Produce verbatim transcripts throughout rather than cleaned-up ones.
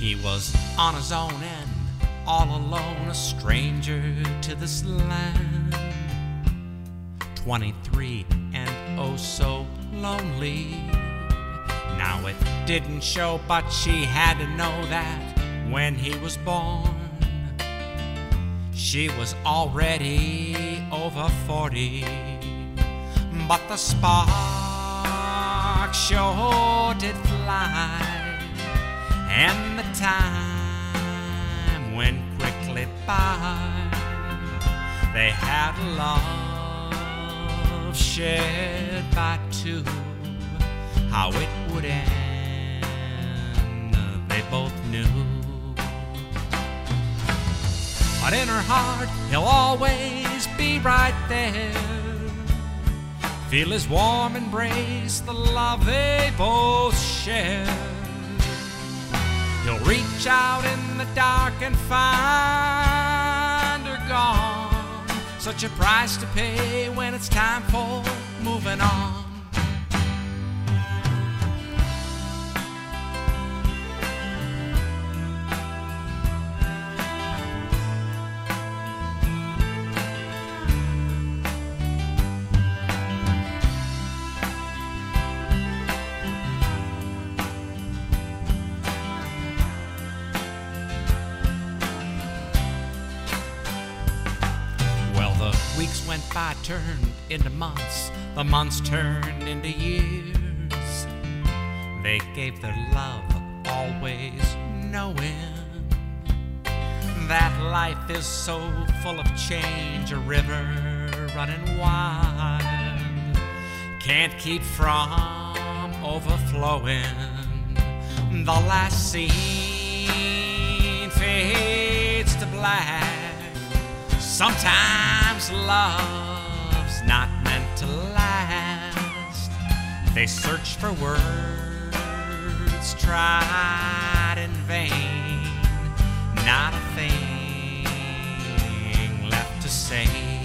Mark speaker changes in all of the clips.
Speaker 1: He was on his own and all alone, a stranger to this land. Twenty-three and oh so lonely. Now it didn't show, but she had to know that when he was born, she was already over forty. But the spark sure did fly, and the time went quickly by. They had love shared by two. How it would end, they both knew. But in her heart, he'll always be right there. Feel his warm embrace, the love they both share. He'll reach out in the dark and find her gone. Such a price to pay when it's time for moving on. Weeks went by, turned into months. The months turned into years. They gave their love, always knowing that life is so full of change. A river running wild can't keep from overflowing. The last scene fades to black. Sometimes love's not meant to last. They search for words, tried in vain. Not a thing left to say.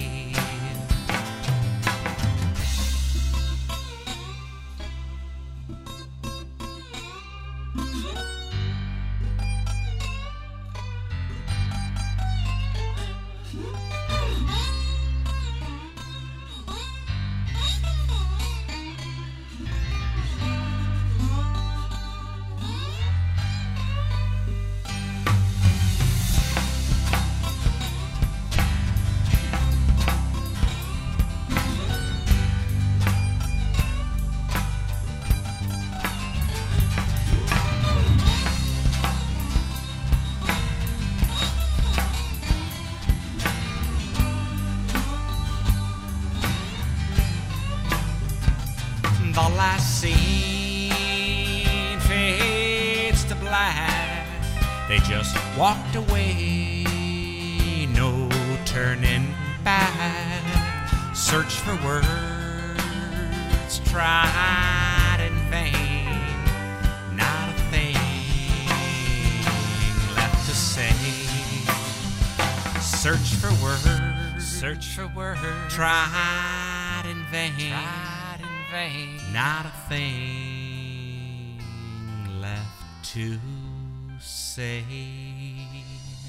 Speaker 1: The last scene fades to black. They just walked away, no turning back. Search for words, tried in vain. Not a thing left to say. Search for words, search for words, tried in vain. Tried in vain. Not a thing left to say.